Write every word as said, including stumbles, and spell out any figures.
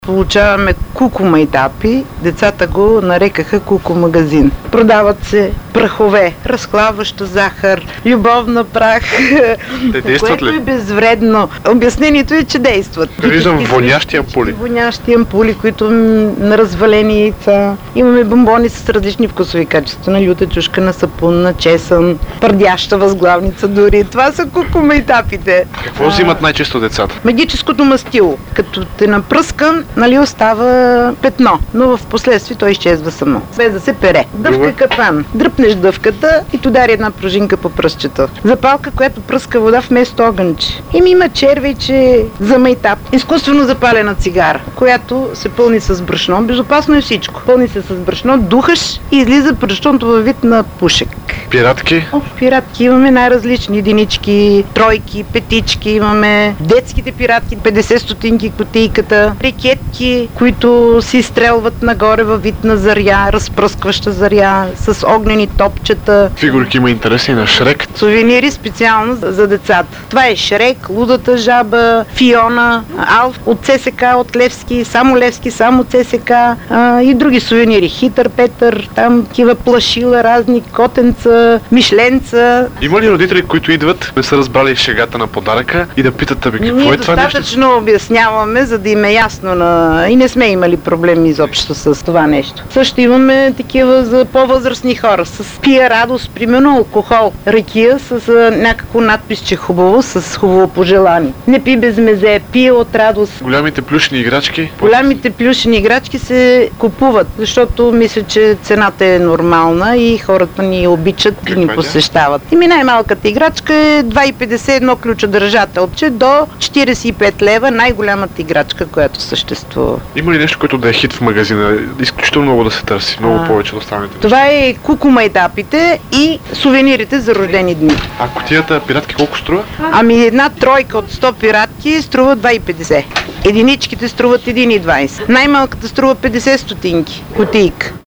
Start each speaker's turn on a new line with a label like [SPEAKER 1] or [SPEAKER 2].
[SPEAKER 1] Получаваме куку майтапи, децата го нарекаха куку магазин. Продават се прахове, разхлабваща захар, любовна прах,
[SPEAKER 2] Те действат
[SPEAKER 1] което
[SPEAKER 2] ли?
[SPEAKER 1] е безвредно. Обяснението е, че действат.
[SPEAKER 2] Виждам вонящи ампули.
[SPEAKER 1] Вонящи ампули, които м, на развалени яйца. Имаме бомбони с различни вкусови качества, на люта чушка, на сапун, на чесън, пърдяща възглавница дори. Това са куку майтапите.
[SPEAKER 2] Какво взимат най-често децата?
[SPEAKER 1] Магическото мастило. Като те напръскам, нали, остава петно, но в последствие той изчезва само, без да се пере. Дъвка
[SPEAKER 2] Друга?
[SPEAKER 1] капан. Дръпнеш дъвката и удари една пружинка по пръстчета. Запалка, която пръска вода вместо огънче. И ми има червейче за майтап. Изкуствено запалена цигара, която се пълни с брашно. Безопасно е всичко. Пълни се с брашно, духаш и излиза брашното във вид на пушек.
[SPEAKER 2] Пиратки?
[SPEAKER 1] О, пиратки имаме най-различни. Единички, тройки, петички имаме. Детските пиратки, петдесет стотинки кутийката. Рекетки, които се изстрелват нагоре във вид на заря, разпръскваща заря, с огнени топчета.
[SPEAKER 2] Фигурки има интереси на Шрек.
[SPEAKER 1] Сувенири специално за за децата. Това е Шрек, Лудата жаба, Фиона, Алф от ЦСК, от Левски, само Левски, само ЦСК а, и други сувенири. Хитър Петър, там такива плашила, разни котенца, мишленца.
[SPEAKER 2] Има ли родители, които идват, не са разбрали шегата на подаръка и да питат, абе, какво
[SPEAKER 1] Ние
[SPEAKER 2] е това нещо?
[SPEAKER 1] достатъчно обясняваме, за да им е ясно на... и не сме имали проблеми изобщо с това нещо. Също имаме такива за по-възрастни хора, с пия радост, примерно алкохол, ракия с а, някакво надпис, че хубаво, с хубаво пожелание. Не пи без мезе, пие от радост.
[SPEAKER 2] Голямите плюшни играчки?
[SPEAKER 1] Голямите плюшени играчки се купуват, защото мисля, че цената е нормална и хората ни обичат и
[SPEAKER 2] Каква
[SPEAKER 1] ни
[SPEAKER 2] е тя?
[SPEAKER 1] посещават. И ми най-малката играчка е два и петдесет едно ключодържателче до четиридесет и пет лева, най-голямата играчка, която съществува.
[SPEAKER 2] Има ли нещо, което да е хит в магазина? Изключително много да се търси, много
[SPEAKER 1] А,
[SPEAKER 2] повече от останалите.
[SPEAKER 1] Това е куку майтапите и сувенирите за рождени дни.
[SPEAKER 2] А кутията пиратки колко струва?
[SPEAKER 1] Ами една тройка от сто пиратки струва два и петдесет. Единичките струват един и двадесет. Най-малката струва петдесет стотинки. Кутийка.